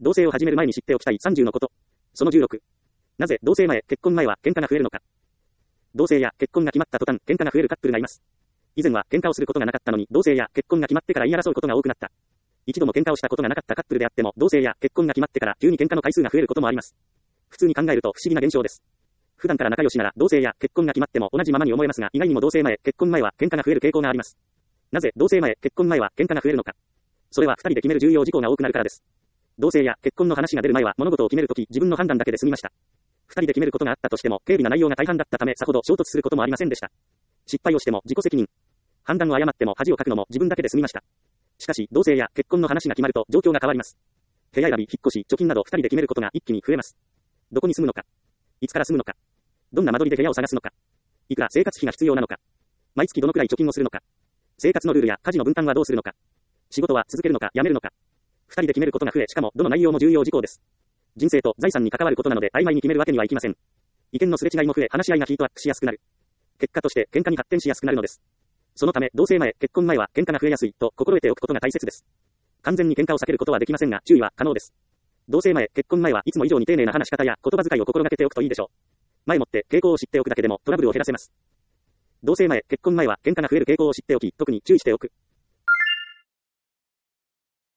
同棲を始める前に知っておきたい30のこと。その16。なぜ同棲前、結婚前は喧嘩が増えるのか。同棲や結婚が決まった途端、喧嘩が増えるカップルがいます。以前は喧嘩をすることがなかったのに、同棲や結婚が決まってから言い争うことが多くなった。一度も喧嘩をしたことがなかったカップルであっても、同棲や結婚が決まってから急に喧嘩の回数が増えることもあります。普通に考えると不思議な現象です。普段から仲良しなら同棲や結婚が決まっても同じままに思えますが、意外にも同棲前、結婚前は喧嘩が増える傾向があります。なぜ同棲前、結婚前は喧嘩が増えるのか。それは二人で決める重要事項が多くなるからです。同棲や結婚の話が出る前は物事を決めるとき自分の判断だけで済みました。二人で決めることがあったとしても、軽微な内容が大半だったためさほど衝突することもありませんでした。失敗をしても自己責任。判断を誤っても恥をかくのも自分だけで済みました。しかし、同棲や結婚の話が決まると状況が変わります。部屋選び、引っ越し、貯金など二人で決めることが一気に増えます。どこに住むのか。いつから住むのか。どんな間取りで部屋を探すのか。いくら生活費が必要なのか。毎月どのくらい貯金をするのか。生活のルールや家事の分担はどうするのか。仕事は続けるのか辞めるのか。二人で決めることが増え、しかもどの内容も重要事項です。人生と財産に関わることなので曖昧に決めるわけにはいきません。意見のすれ違いも増え、話し合いがヒートアップしやすくなる。結果として喧嘩に発展しやすくなるのです。そのため、同棲前、結婚前は喧嘩が増えやすいと心得ておくことが大切です。完全に喧嘩を避けることはできませんが、注意は可能です。同棲前、結婚前はいつも以上に丁寧な話し方や言葉遣いを心がけておくといいでしょう。前もって傾向を知っておくだけでもトラブルを減らせます。同棲前、結婚前は喧嘩が増える傾向を知っておき、特に注意しておく。